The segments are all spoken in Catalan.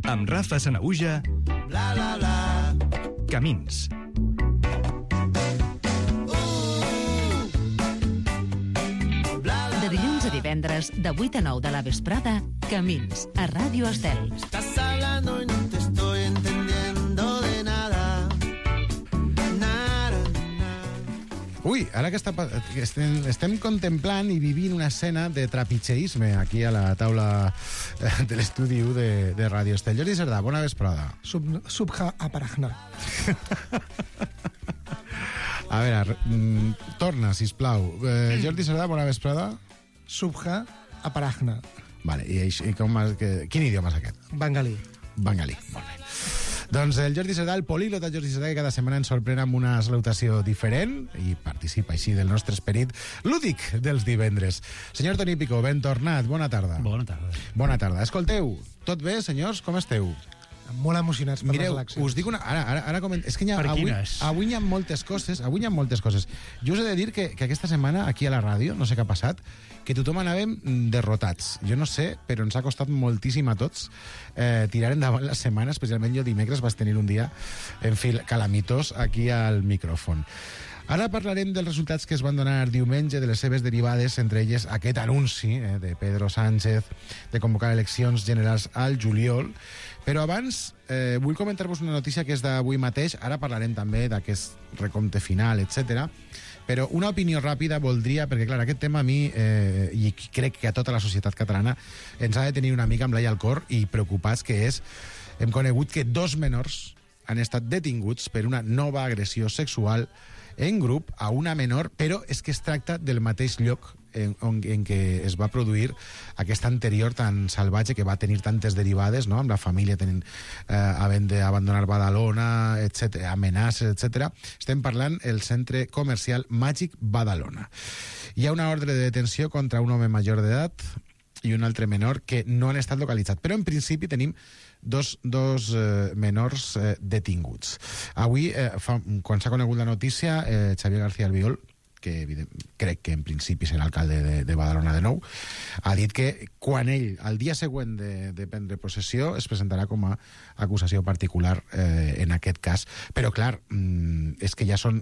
Amb Rafa Sanahuja, Bla, bla, bla. Camins. De dilluns a divendres, de 8 a 9 de la vesprada, Camins, a Ràdio Estel. Estás hablando y no te estoy entendiendo de nada. Nada, nada. Ui, ara que estem contemplant i vivint una escena de trapitxeisme aquí a la taula de l'estudi 1 de Ràdio Estel. Jordi Cerdà, bona vesprada. Subha Aparagna. A veure, torna, sisplau. Jordi Cerdà, bona vesprada. Subha Aparagna. Vale, i quin idioma és aquest? Bengalí. Bengalí, molt bé. Doncs el Jordi Cerdà, el políglota Jordi Cerdà, que cada setmana ens sorprèn amb una salutació diferent i participa així del nostre esperit lúdic dels divendres. Senyor Toni Picó, ben tornat, bona tarda. Bona tarda. Bona tarda. Escolteu, tot bé, senyors? Com esteu? Molt emocionats per les eleccions. Us dic una... Ara és que avui hi ha moltes coses. Jo us he de dir que aquesta setmana, aquí a la ràdio, no sé què ha passat, que tothom anàvem derrotats. Jo no sé, però ens ha costat moltíssim a tots tirar endavant la setmana, especialment jo dimecres vaig tenir un dia, en fi, calamitós aquí al micròfon. Ara parlarem dels resultats que es van donar diumenge, de les seves derivades, entre elles aquest anunci de Pedro Sánchez de convocar eleccions generals al juliol. Però abans vull comentar-vos una notícia que és d'avui mateix. Ara parlarem també d'aquest recompte final, etc. Però una opinió ràpida voldria, perquè clar, aquest tema a mi, i crec que a tota la societat catalana, ens ha de tenir una mica amb l'ai al cor i preocupats, que és, hem conegut que 2 menors han estat detinguts per una nova agressió sexual en grup a una menor, però és que es tracta del mateix lloc en què es va produir aquesta anterior tan salvatge, que va tenir tantes derivades, no?, amb la família havent d'abandonar Badalona, etc., amenaces, etc. Estem parlant del centre comercial Màgic Badalona. Hi ha una ordre de detenció contra un home major d'edat i un altre menor que no han estat localitzats, però en principi tenim dos menors detinguts. Avui, quan s'ha conegut la notícia, Xavier García Albiol, que crec que en principi serà alcalde de Badalona de nou, ha dit que quan ell, al dia següent de prendre possessió, es presentarà com a acusació particular en aquest cas. Però clar, és que ja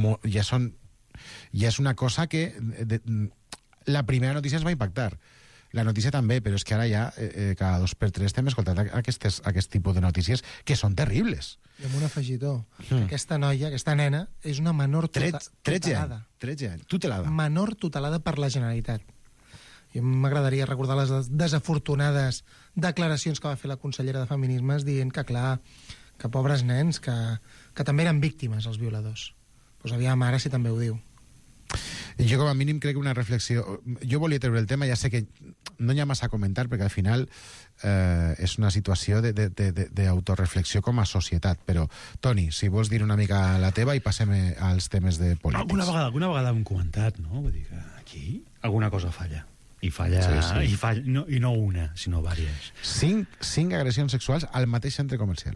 és una cosa que la primera notícia es va impactar. La notícia també, però és que ara ja cada 2 per 3 estem escoltant aquest tipus de notícies que són terribles. I amb un afegitó. Aquesta noia, aquesta nena, és una menor tutelada. 13 anys, tutelada. Menor tutelada per la Generalitat. I m'agradaria recordar les desafortunades declaracions que va fer la consellera de Feminismes dient que, clar, que pobres nens, que també eren víctimes, els violadors. Doncs aviam, ara si també ho diu. Jo com a mínim crec que una reflexió... Jo volia treure el tema, ja sé que no hi ha massa a comentar, perquè al final és una situació d'autoreflexió com a societat. Però, Toni, si vols dir una mica la teva i passem als temes de polítics. Alguna vegada hem comentat, no? Vull dir que aquí alguna cosa falla. I falla, sí. I no una, sinó diverses. 5 agressions sexuals al mateix centre comercial.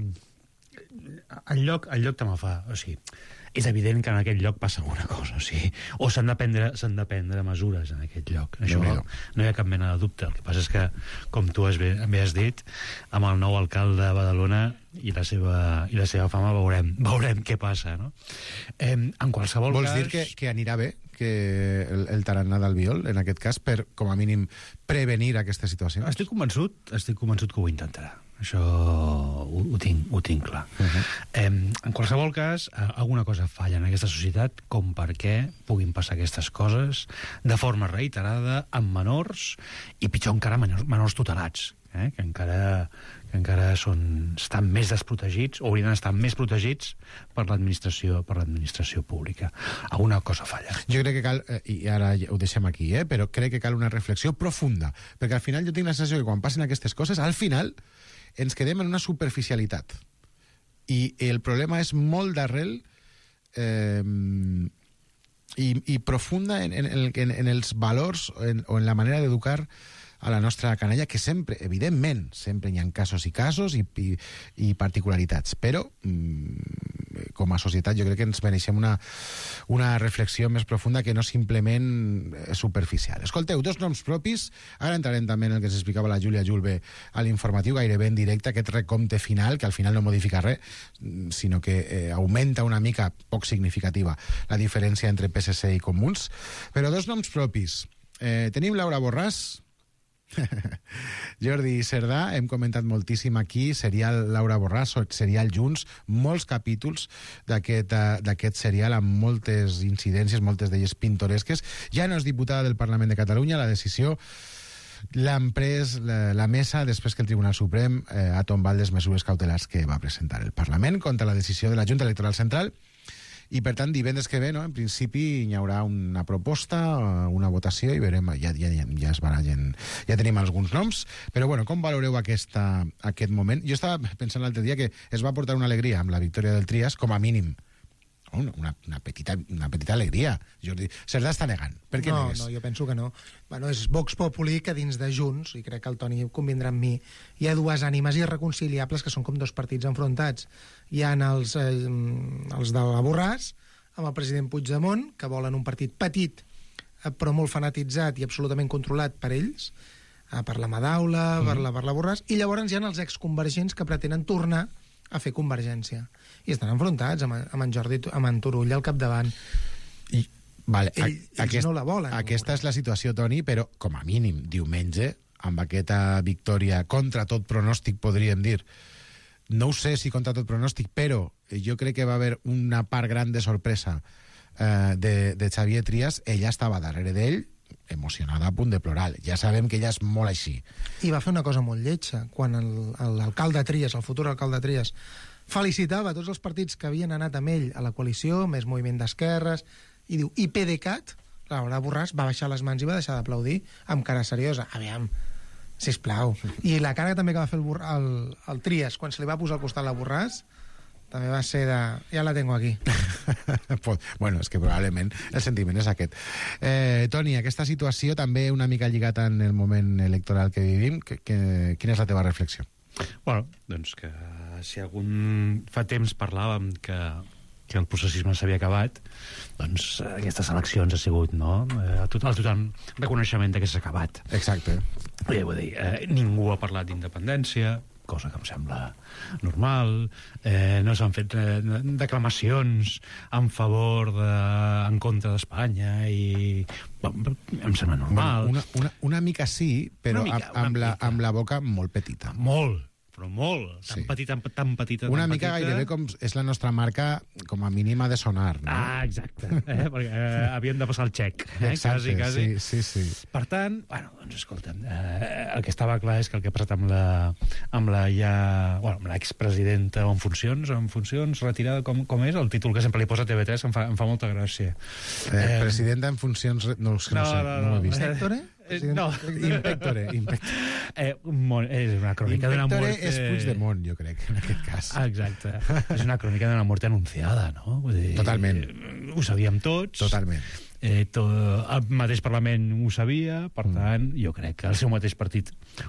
El lloc també fa... O sigui, és evident que en aquest lloc passa alguna cosa, o sigui, o s'han de prendre mesures en aquest lloc. Això no hi ha cap mena de dubte. El que passa és que, com tu bé has dit, amb el nou alcalde de Badalona i la seva fama veurem què passa, no? En qualsevol cas... Vols dir que anirà bé que el tarannà d'Albiol, en aquest cas, per, com a mínim, prevenir aquesta situació? Estic convençut que ho intentarà. Això ho tinc clar. En qualsevol cas, alguna cosa falla en aquesta societat com perquè puguin passar aquestes coses de forma reiterada amb menors i pitjor encara menors tutelats, que encara estan més desprotegits o haurien d'estar més protegits per l'administració pública. Alguna cosa falla. Jo crec que cal, i ara ho deixem aquí, però crec que cal una reflexió profunda, perquè al final jo tinc la sensació que quan passen aquestes coses, al final ens quedem en una superficialitat. I el problema és molt d'arrel i profunda en els valors o en la manera d'educar a la nostra canalla, que sempre, evidentment, sempre hi ha casos i particularitats, però com a societat jo crec que ens mereixem una reflexió més profunda que no simplement superficial. Escolteu, 2 noms propis, ara entrarem també en el que s'explicava la Júlia Julve a l'informatiu, gairebé en directe, aquest recompte final, que al final no modifica res, sinó que augmenta una mica, poc significativa, la diferència entre PSC i Comuns. Però 2 noms propis. Tenim Laura Borràs, Jordi Cerdà, hem comentat moltíssim aquí, serial Laura Borràs, serial Junts, molts capítols d'aquest serial amb moltes incidències, moltes d'elles pintoresques. Ja no és diputada del Parlament de Catalunya, la decisió l'han pres la mesa després que el Tribunal Suprem ha tombat les mesures cautelars que va presentar el Parlament contra la decisió de la Junta Electoral Central. I, per tant, divendres que ve, no? En principi, hi haurà una proposta, una votació, i veurem, ja es barallen, ja tenim alguns noms, però, bueno, com valoreu aquest moment? Jo estava pensant l'altre dia que es va portar una alegria amb la victòria del Trias, com a mínim. Una petita alegria. Jordi Cerdà està negant. Per què negues? No, jo penso que no. Bueno, és Vox Populi que dins de Junts, i crec que el Toni convindrà amb mi, hi ha 2 ànimes irreconciliables que són com 2 partits enfrontats. Hi ha els de la Borràs, amb el president Puigdemont, que volen un partit petit, però molt fanatitzat i absolutament controlat per ells, per la Madaula, per la Borràs, i llavors hi ha els exconvergents que pretenen tornar a fer Convergència. I estan enfrontats amb en Jordi, amb en Turull al capdavant. Ells no la volen. Aquesta és la situació, Toni, però com a mínim diumenge, amb aquesta victòria contra tot pronòstic, podríem dir, no ho sé si contra tot pronòstic, però jo crec que va haver una part gran de sorpresa de Xavier Trias. Ella estava darrere d'ell, emocionada a punt de plorar. Ja sabem que ella és molt així. I va fer una cosa molt lletja, quan l'alcalde Trias, el futur alcalde Trias, felicitava tots els partits que havien anat amb ell a la coalició, més moviment d'esquerres, i diu, i PDeCAT, Laura Borràs va baixar les mans i va deixar d'aplaudir amb cara seriosa. Aviam, sisplau. I la cara també que va fer el Trias quan se li va posar al costat la Borràs també va ser de... ja la tengo aquí. Bueno, és que probablement el sentiment és aquest. Toni, aquesta situació també una mica lligada en el moment electoral que vivim. Quina és la teva reflexió? Bueno, doncs que si fa temps parlàvem que el processisme s'havia acabat, doncs aquestes eleccions ha sigut, no? El total reconeixement que s'ha acabat. Exacte. Vull dir, ningú ha parlat d'independència, cosa que em sembla normal, no s'han fet declamacions en en contra d'Espanya i em sembla normal. Una mica sí, però amb la boca molt petita. Molt, però molt. Tan petita. Una mica gairebé com és la nostra marca com a mínima de sonar, no? Exacte. Perquè havíem de passar el xec. Exacte, quasi. Sí. Per tant, bueno, doncs escolta'm, el que estava clar és que el que ha passat amb l'expresidenta en funcions, retirada, com és? El títol que sempre li posa TV3 em fa molta gràcia. Presidenta en funcions... No ho sé, no ho he vist. Inspectore? No. Inspectore. És una crònica d'una mort... Inspectore és Puigdemont, jo crec, en aquest cas. Exacte. És una crònica d'una mort anunciada, no? Vull dir, totalment. Ho sabíem tots. Totalment. El mateix Parlament ho sabia, per tant, jo crec que el seu mateix partit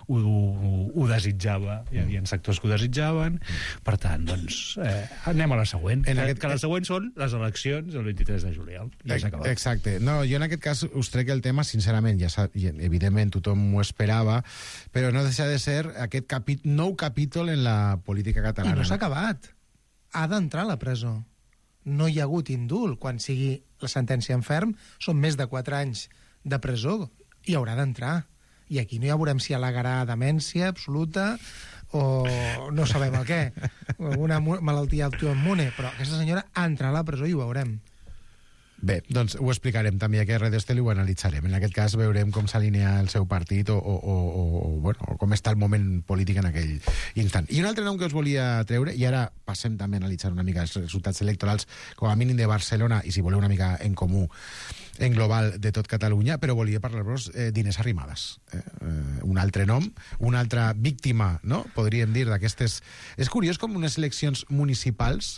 ho desitjava, hi havia sectors que ho desitjaven, per tant, doncs, anem a la següent, que la següent són les eleccions el 23 de juliol. Ja s'ha acabat. Exacte. No, jo en aquest cas us trec el tema, sincerament, evidentment tothom ho esperava, però no deixa de ser aquest nou capítol en la política catalana. I no s'ha acabat. Ha d'entrar a la presó. No hi ha hagut indult. Quan sigui la sentència en ferm, són més de 4 anys de presó i haurà d'entrar. I aquí no ja veurem si al·legarà demència absoluta o no sabem el què, o alguna malaltia autoimmune, però aquesta senyora entrarà a la presó i ho veurem. Bé, doncs ho explicarem també aquí a Radio Estel i ho analitzarem. En aquest cas veurem com s'alinea el seu partit o com està el moment polític en aquell instant. I un altre nom que us volia treure, i ara passem també a analitzar una mica els resultats electorals, com a mínim de Barcelona, i si voleu una mica en comú en global de tot Catalunya, però volia parlar-vos d'Inés Arrimadas. Un altre nom, una altra víctima, no? Podríem dir, d'aquestes... És curiós com unes eleccions municipals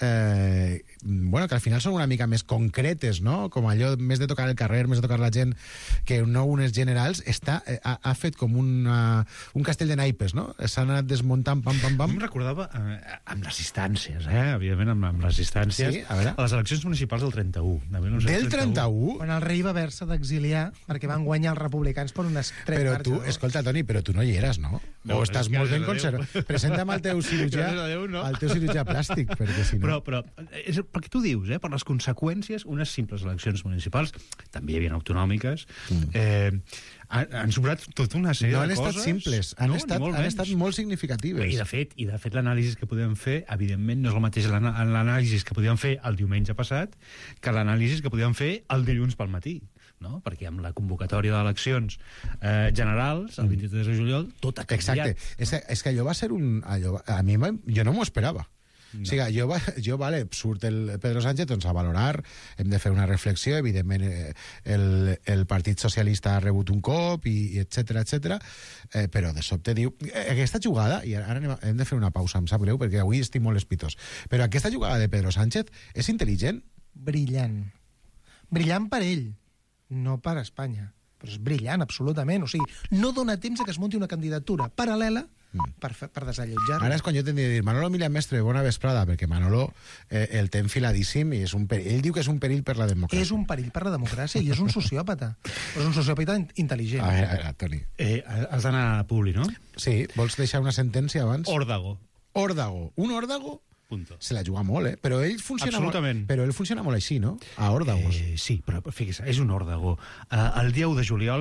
que al final són una mica més concretes, no? Com allò, més de tocar el carrer, més de tocar la gent, que no unes generals, ha fet com un castell de naipes, no? S'ha anat desmuntant, pam, pam, pam. Em recordava amb les instàncies, evidentment, amb les instàncies, sí, a les eleccions municipals del 31. Del 31? Quan el rei va haver-se d'exiliar perquè van guanyar els republicans per unes 3 però marxes. tu, escolta, Toni, però tu no hi eres, no? O estàs molt ben conservat. Presenta'm el teu cirurgià plàstic, perquè si no... Però és perquè tu dius, per les conseqüències, unes simples eleccions municipals, també hi havia autonòmiques, han suposat tota una sèrie de coses... No han estat simples, han estat molt significatives. I de fet l'anàlisi que podem fer, evidentment, no és el mateix l'anàlisi que podíem fer el diumenge passat que l'anàlisi que podíem fer el dilluns pel matí, no? Perquè amb la convocatòria d'eleccions generals, el 23 de juliol, tot ha canviat. Exacte. És que allò va ser jo no m'ho esperava. No. O sigui, surt el Pedro Sánchez doncs, a valorar, hem de fer una reflexió, evidentment el Partit Socialista ha rebut un cop, i etcètera, però de sobte diu... Aquesta jugada, i ara hem de fer una pausa, em sap greu, perquè avui estic molt espitós, però aquesta jugada de Pedro Sánchez és intel·ligent? Brillant. Brillant per ell, no per Espanya. Però és brillant, absolutament. O sigui, no dona temps a que es munti una candidatura paral·lela per desallotjar. Ara és quan jo tindria de dir Manolo Milian Mestre, bona vesprada, perquè Manolo el té enfiladíssim i ell diu que és un perill per la democràcia. És un perill per la democràcia i és un sociòpata. És un sociòpata intel·ligent. A veure, Toni. Has d'anar a Publi, no? Sí, vols deixar una sentència abans? Òrdago. Un òrdago? Punto. Se la juga molt, però ell funciona absolutament. Però ell funciona molt així, no? A òrdagos. Sí, però fixa't, és un òrdago. El dia 1 de juliol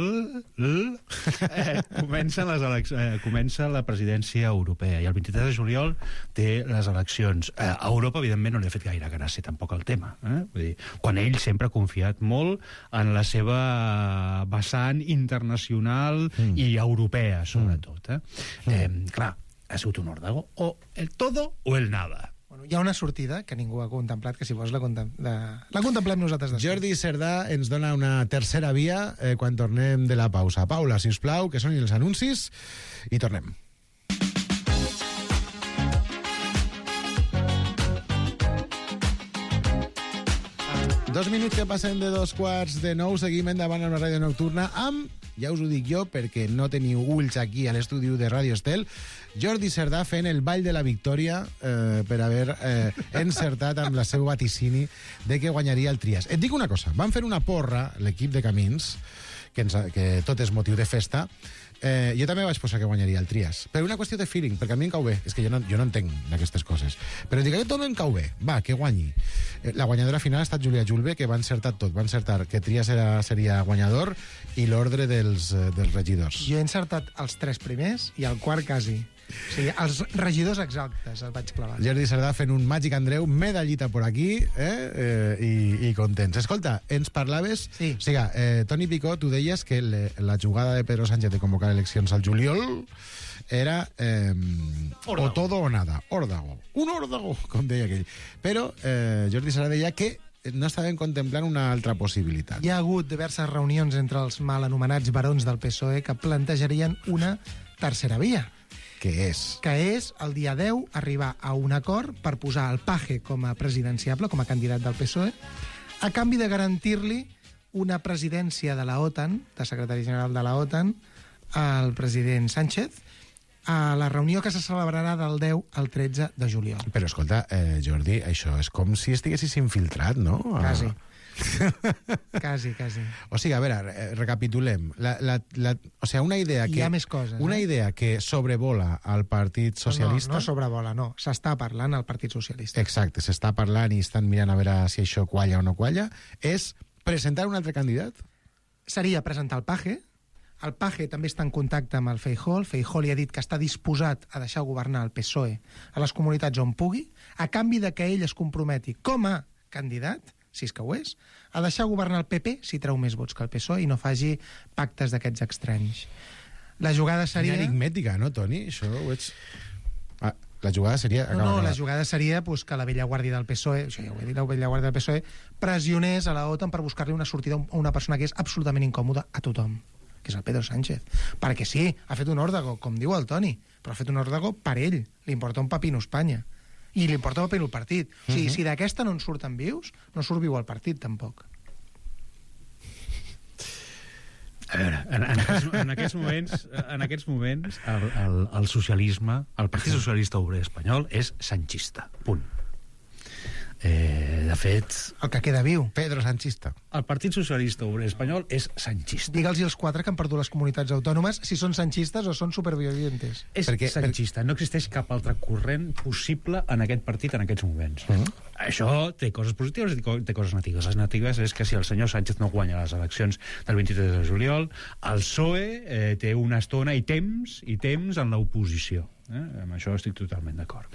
comença la presidència europea i el 23 de juliol té les eleccions. A Europa, evidentment, no li ha fet gaire gràcia tampoc el tema. Vull dir, quan ell sempre ha confiat molt en la seva vessant internacional i europea, sobretot. Clar, ha sigut un òrdago. O el todo o el nada. Hi ha una sortida que ningú ha contemplat, que si vols la contemplem nosaltres després. Jordi Cerdà ens dona una tercera via quan tornem de la pausa. Paula, sisplau, que són els anuncis, i tornem. Dos minuts que passen de 8:45, seguim endavant a una ràdio nocturna amb, ja us ho dic jo, perquè no teniu ulls aquí a l'estudi de Ràdio Estel, Jordi Cerdà fent el ball de la victòria per haver encertat amb la seu vaticini de que guanyaria el Trias. Et dic una cosa, van fer una porra, l'equip de Camins, que tot és motiu de festa. Jo també vaig posar que guanyaria el Trias, per una qüestió de feeling, perquè a mi em cau bé, és que jo no entenc d'aquestes coses, però dic que tot em cau bé, va, que guanyi. La guanyadora final ha estat Júlia Julve, que va encertar tot, va encertar que Trias seria guanyador i l'ordre dels regidors. Jo he encertat els 3 primers i el quart quasi. O sigui, els regidors exactes els vaig clavar. Jordi Cerdà fent un Màgic Andreu, medallita por aquí, i contents. Escolta, ens parlaves... Sí. O sigui, Toni Picó, tu deies que la jugada de Pedro Sánchez de convocar eleccions al juliol era o todo o nada, òrdago. Un òrdago, com deia aquell. Però Jordi Cerdà deia que no estaven contemplant una altra possibilitat. Hi ha hagut diverses reunions entre els mal anomenats barons del PSOE que plantejarien una tercera via. Què és? Que és, el dia 10, arribar a un acord per posar el Paje com a presidenciable, com a candidat del PSOE, a canvi de garantir-li una presidència de la OTAN, de secretari general de la OTAN, al president Sánchez, a la reunió que se celebrarà del 10 al 13 de juliol. Però, escolta, Jordi, això és com si estiguessis infiltrat, no? Quasi. Quasi. O sigui, a veure, recapitulem. O sigui, una idea que... Hi ha més coses. Una idea que sobrevola al Partit Socialista... No sobrevola, no. S'està parlant al Partit Socialista. Exacte, s'està parlant i estan mirant a veure si això qualla o no qualla. És presentar un altre candidat? Seria presentar el Paje. El Paje també està en contacte amb el Feijóo. El Feijóo li ha dit que està disposat a deixar governar el PSOE a les comunitats on pugui, a canvi de que ell es comprometi com a candidat, si és que ho és, a deixar governar el PP si treu més vots que el PSOE i no faci pactes d'aquests estranys. La jugada seria... Enigmètica, no, Toni? Això ho ets... La jugada seria... No, la jugada seria pues, que la vella guàrdia del PSOE, això ja ho he dit, la vella guàrdia del PSOE, pressionés a la OTAN per buscar-li una sortida a una persona que és absolutament incòmoda a tothom, que és el Pedro Sánchez. Perquè sí, ha fet un òrdago, com diu el Toni, però ha fet un òrdago per ell. Li importa un pepino Espanya. I li importa un pepino el partit. O sigui, si d'aquesta no en surten vius, no surt viu el partit, tampoc. A veure, en aquests moments el socialisme, el Partit Socialista Obrer Espanyol és sanchista, punt. De fet... El que queda viu. Pedro Sanchista. El Partit Socialista Obrer Espanyol és sanchista. Digue'ls els 4 que han perdut les comunitats autònomes si són sanchistes o són supervivientes. És sanchista. No existeix cap altre corrent possible en aquest partit en aquests moments. Això té coses positives i té coses negatives. Les negatives és que si el senyor Sánchez no guanya les eleccions del 23 de juliol, el PSOE té una estona i temps en l'oposició. Amb això estic totalment d'acord.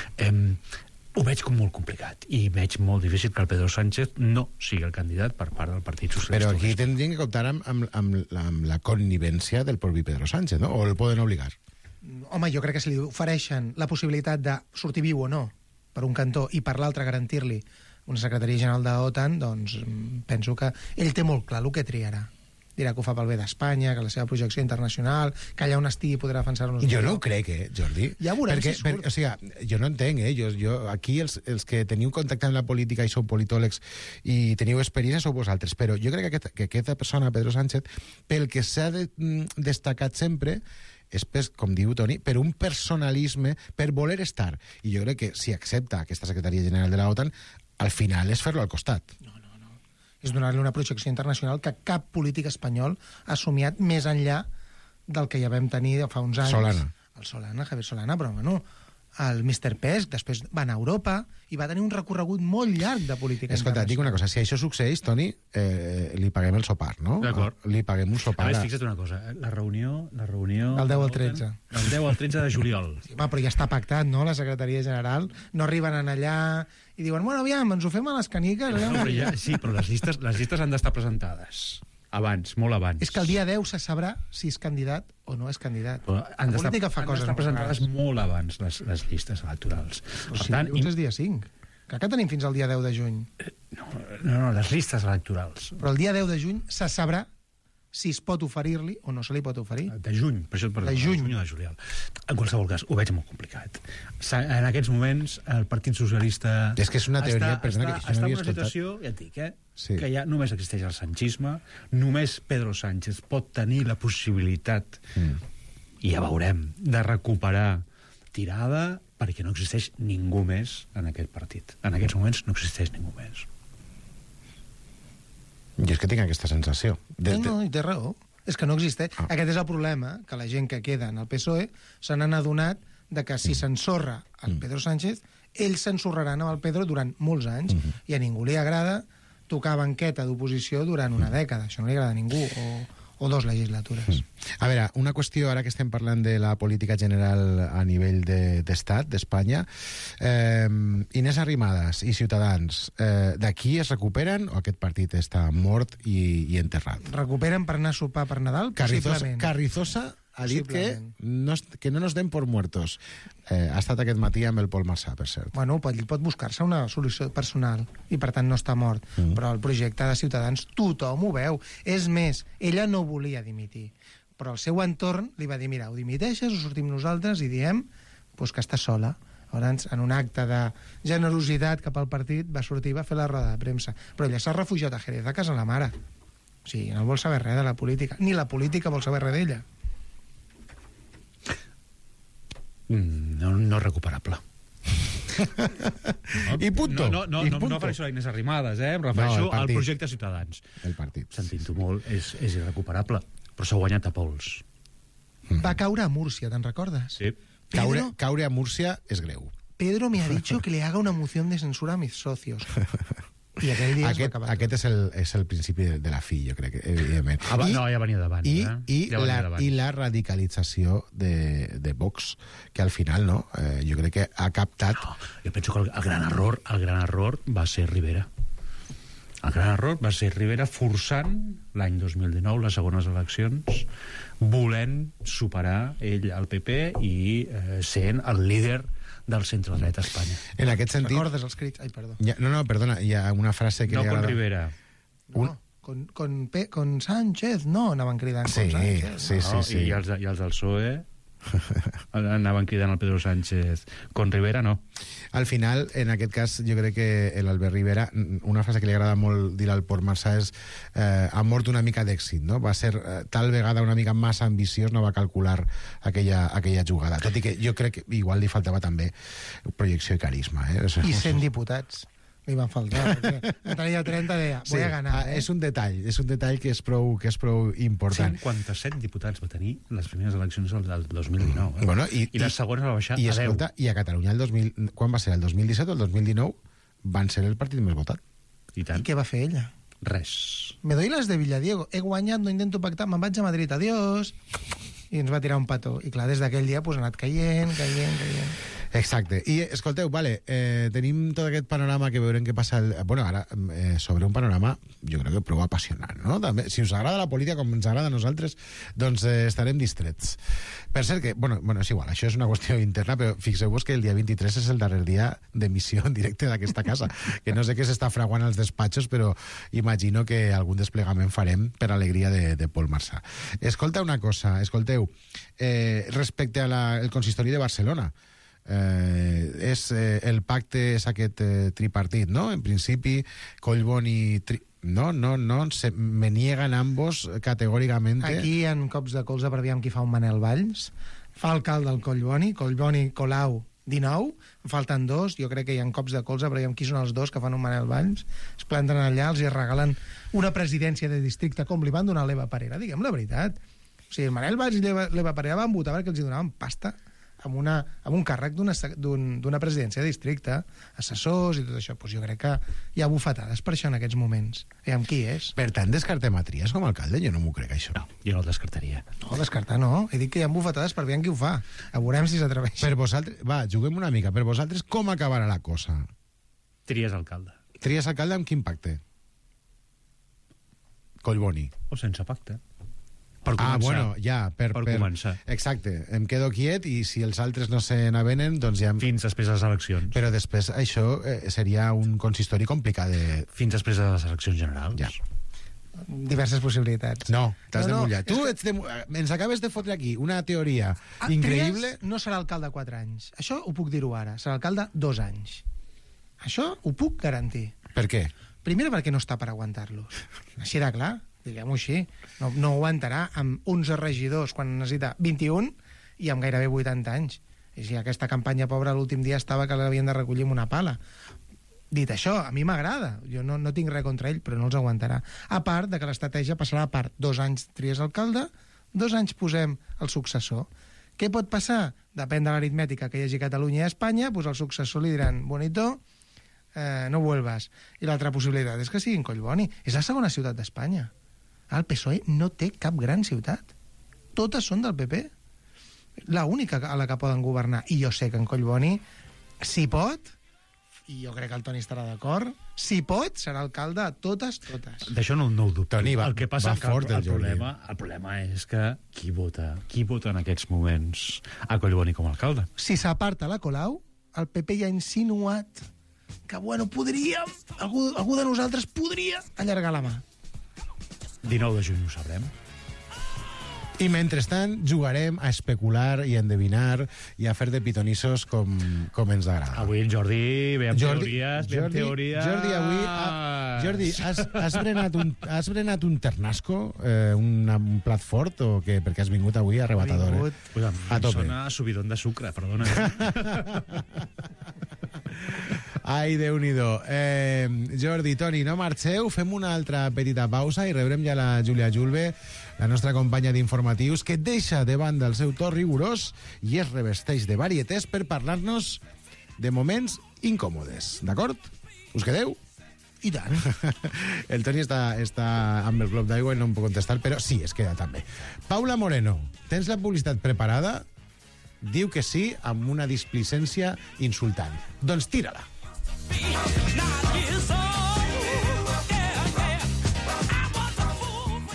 Ho veig com molt complicat i veig molt difícil que el Pedro Sánchez no sigui el candidat per part del Partit Socialista. Però aquí tindrien que comptar amb la connivència del propi Pedro Sánchez, no? O el poden obligar? Home, jo crec que si li ofereixen la possibilitat de sortir viu o no per un cantó i per l'altre garantir-li una secretaria general de l'OTAN, doncs penso que ell té molt clar el que triarà. Dirà que ho fa pel bé d'Espanya, que la seva projecció internacional, que allà on estigui podrà defensar-nos... Jo no ho crec, Jordi. Ja veurem si surt. O sigui, jo no entenc, jo aquí els que teniu contacte amb la política i sou politòlegs i teniu experiència sou vosaltres, però jo crec que aquesta persona, Pedro Sánchez, pel que s'ha destacat sempre és, com diu Toni, per un personalisme, per voler estar. I jo crec que si accepta aquesta secretaria general de l'OTAN, al final és fer-lo al costat. És donar-li una projecció internacional que cap polític espanyol ha somiat més enllà del que ja vam tenir fa uns anys. Javier Solana, però bueno, el Mr. Pesc, després va anar a Europa i va tenir un recorregut molt llarg de política internacional. Escolta, dic una cosa, si això succeeix, Toni, li paguem el sopar, no? D'acord. Li paguem un sopar. A més, fixa't una cosa, la reunió... El 10 al 13. El 10 al 13 de juliol. Sí, però ja està pactat, no?, la secretaria general. No arriben allà i diuen, bueno, aviam, ens ho fem a les caniques. Sí, però les llistes han d'estar presentades. Abans, molt abans. És que el dia 10 se sabrà si és candidat o no és candiat. Han d'estar presentades molt abans les llistes electorals. Per tant, és dia 5. Que tenim fins al dia 10 de juny. No, les llistes electorals. Però el dia 10 de juny se sabrà si es pot oferir-li o no se li pot oferir. De juny, per això de juny o de juliol. En qualsevol cas, ho veig molt complicat. En aquests moments, el Partit Socialista... És que és una teoria... Està en una situació, ja et dic, sí, que ja només existeix el sanchisme, només Pedro Sánchez pot tenir la possibilitat, i ja veurem, de recuperar tirada perquè no existeix ningú més en aquest partit. En aquests moments no existeix ningú més. I és que tinc aquesta sensació. No, i té raó. És que no existeix. Aquest és el problema, que la gent que queda en el PSOE se n'han adonat de que si s'ensorra el Pedro Sánchez, ells s'ensorraran amb el Pedro durant molts anys, i a ningú li agrada tocar banqueta d'oposició durant una dècada. Això no li agrada a ningú, o 2 legislatures. A veure, una qüestió, ara que estem parlant de la política general a nivell d'Estat, d'Espanya, Inés Arrimadas i Ciutadans, d'aquí es recuperen o aquest partit està mort i enterrat? Recuperen per anar a sopar per Nadal? Possiblement. Carrizosa ha dit que no nos den por muertos. Ha estat aquest matí amb el Pol Marsà, per cert. Bueno, pot buscar-se una solució personal i per tant no està mort. Però el projecte de Ciutadans tothom ho veu. És més, ella no volia dimitir, però el seu entorn li va dir, mira, o dimiteixes o sortim nosaltres i diem que està sola. Llavors, en un acte de generositat cap al partit, va sortir i va fer la roda de premsa. Però ella s'ha refugiat a Jerez, a casa la mare. O sigui, no vol saber res de la política. Ni la política vol saber res d'ella. No recuperable. I punto. No refereixo a Inés Arrimadas, em refereixo al projecte Ciutadans. El partit. Sentint-ho molt, és irrecuperable, però s'ha guanyat a pols. Va caure a Múrcia, te'n recordes? Sí. Caure a Múrcia és greu. Pedro me ha dicho que le haga una moción de censura a mis socios. I aquell dia aquest és el principi de la fi, jo crec, evidentment. No, ja venia d'abans. I la radicalització de Vox, que al final, no, jo crec que ha captat... No, jo penso que el gran error va ser Rivera. El gran error va ser Rivera forçant l'any 2019, les segones eleccions, volent superar ell al PP i sent el líder del centre-dret a Espanya. En aquest sentit... Recordes els crits? Ai, perdó. Perdona, hi ha una frase que... No con Rivera. No, con Sánchez, no, anaven cridant con Sánchez. Sí. I els del PSOE anaven cridant el Pedro Sánchez. Con Rivera, no. Al final, en aquest cas, jo crec que l'Albert Rivera, una frase que li agrada molt dir al Pol Marsà és ha mort una mica d'èxit, no? Va ser tal vegada una mica massa ambiciós, no va calcular aquella jugada. Tot i que jo crec que igual li faltava també projecció i carisma. I 100 diputats li van faltar, perquè tenia 30 deia, voy a ganar. És un detall que és prou important. 57 diputats va tenir les primeres eleccions del 2019. Bueno, I les segones va baixar a 10. Escolta, i a Catalunya quan va ser? El 2017 o el 2019 van ser el partit més votat. I tant. I què va fer ella? Res. Me doy las de Villadiego. He guanyat, no intento pactar, me'n vaig a Madrid, adiós. I ens va tirar un petó. I clar, des d'aquell dia ha anat caient. Exacte. I, escolteu, tenim tot aquest panorama que veurem què passa... ara, sobre un panorama, jo crec que prou apassionant, no? També, si us agrada la política com ens agrada a nosaltres, doncs estarem distrets. Per cert que, és igual, això és una qüestió interna, però fixeu-vos que el dia 23 és el darrer dia d'emissió en directe d'aquesta casa, que no sé què s'està fraguant als despatxos, però imagino que algun desplegament farem per alegria de Pol Marsà. Escolta una cosa, respecte al consistori de Barcelona, el pacte és aquest tripartit, no? En principi, Collboni... No, me niegan ambos categóricamente. Aquí hi ha cops de colze per aviam qui fa un Manel Valls. Fa alcalde el Collboni, Colau, 19, falten 2, jo crec que hi ha cops de colze per aviam qui són els 2 que fan un Manel Valls. Es planten allà, els regalen una presidència de districte com li van donar a l'Eva Parera, diguem la veritat. O sigui, el Manel Valls i l'Eva Parera van votar perquè els donaven pasta amb un càrrec d'una presidència de districte, assessors i tot això. Pues jo crec que hi ha bufetades per això en aquests moments. I amb qui és? Per tant, descartem a Trias com a alcalde? Jo no m'ho crec, això. No, jo no el descartaria. No, descartar no. He dit que hi ha bufetades per veure qui ho fa. A veurem si s'atreveix. Per vosaltres... juguem una mica. Per vosaltres, com acabarà la cosa? Trias alcalde. Trias alcalde amb quin pacte? Collboni. O sense pacte. Per començar. Per començar. Exacte, em quedo quiet i si els altres no se n'avenen, doncs ja... Fins després de les eleccions. Però després això seria un consistori complicat de... Fins després de les eleccions generals. Ja. Diverses possibilitats. No, t'has de mullar. Tu ens acabes de fotre aquí una teoria increïble... Trias no serà alcalde 4 anys. Això ho puc dir-ho ara. Serà alcalde 2 anys. Això ho puc garantir. Per què? Primer perquè no està per aguantar-los. Així de clar. Diguem-ho així, no aguantarà amb 11 regidors quan necessita 21 i amb gairebé 80 anys. I si aquesta campanya pobra l'últim dia estava que l'havien de recollir amb una pala. Dit això, a mi m'agrada, jo no tinc res contra ell, però no els aguantarà. A part de que l'estratègia passarà per 2 anys Trias alcalde, 2 anys posem el successor. Què pot passar? Depèn de l'aritmètica que hi hagi a Catalunya i a Espanya, doncs al successor li diran, bonito, no vuelvas. I l'altra possibilitat és que sigui en Collboni. És la segona ciutat d'Espanya. El PSOE no té cap gran ciutat. Totes són del PP. La única a la que poden governar. I jo sé que en Collboni, si pot, i jo crec que el Toni estarà d'acord, si pot, serà alcalde a totes. D'això no ho dubto. Toni, el que passa fort el problema és que qui vota en aquests moments a Collboni com a alcalde? Si s'aparta la Colau, el PP ja ha insinuat que, podríem, algú de nosaltres podria allargar la mà. 19 de juny ho sabrem. I mentrestant jugarem a especular i a endevinar i a fer de pitonissos com ens agrada. Avui el Jordi ve amb teories. Jordi, has berenat un ternasco, un plat fort, o què? Perquè has vingut avui arrebatador. A tope. Sona subidon de sucre, perdona. Ai, Déu-n'hi-do. Jordi, Toni, no marxeu, fem una altra petita pausa i rebrem ja la Júlia Julve, la nostra companya d'informatius, que deixa de banda el seu to rigorós i es revesteix de varietés per parlar-nos de moments incòmodes. D'acord? Us quedeu? I tant. El Toni està amb el glob d'aigua i no em puc contestar, però sí, es queda també. Paula Moreno, tens la publicitat preparada? Diu que sí, amb una displicència insultant. Doncs tira-la.